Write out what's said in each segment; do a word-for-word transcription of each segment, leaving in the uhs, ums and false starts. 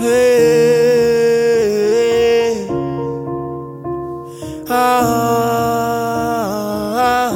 Hey, ah, ah,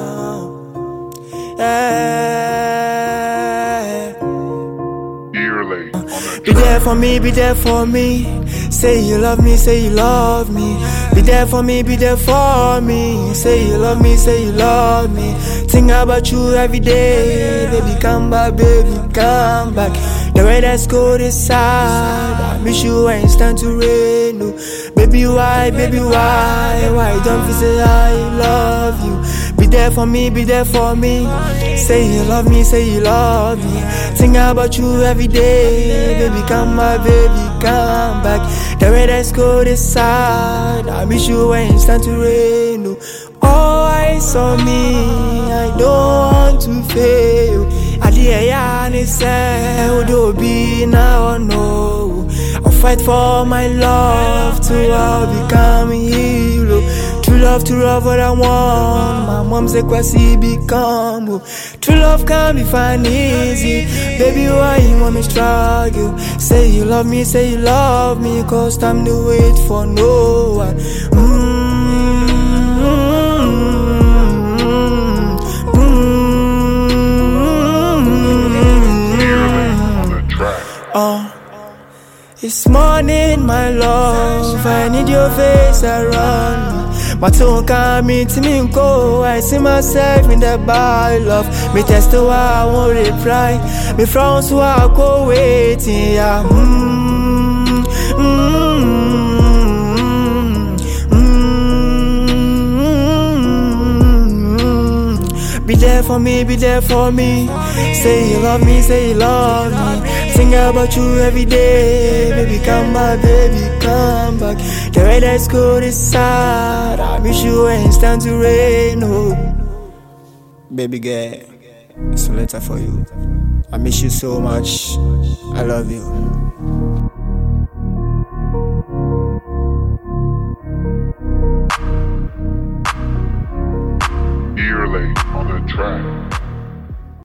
yeah. Yearly on the Be there for me, be there for me. Say you love me, say you love me. Be there for me, be there for me. Say you love me, say you love me. Think about you every day. Baby, come back, baby, come back. The weather's cold inside. I miss you when it's time to rain. Oh. Baby, why, baby, why? Why don't you say I love you? Be there for me, be there for me. Say you love me, say you love me. Think about you every day. Baby, come back, baby, come back. The weather's cold inside. I miss you when it's time to rain. Oh, all eyes on me. I don't want to fail. I did say, would be now or no. I'll fight for my love to all become a hero. True love, true love, what I want. My mom said, "Kwasi become." Oh. True love can't be fine easy. Baby, why you want me struggle? Say you love me, say you love me. Cause time to wait for no one. Mm-hmm. Oh, it's morning, my love. I need your face around me. My tongue can't meet me go. I see myself in the bar, love. Me test the why I won't reply. Me frowns who I go waiting. Yeah. Mm, mm, mm, mm. Be there for me, be there for me. Say you love me, say you love me. Think about you every day. Baby, come back, baby, come back. The weather's cold inside. I miss you when it's time to rain. Oh, baby girl, it's a letter for you. I miss you so much. I love you.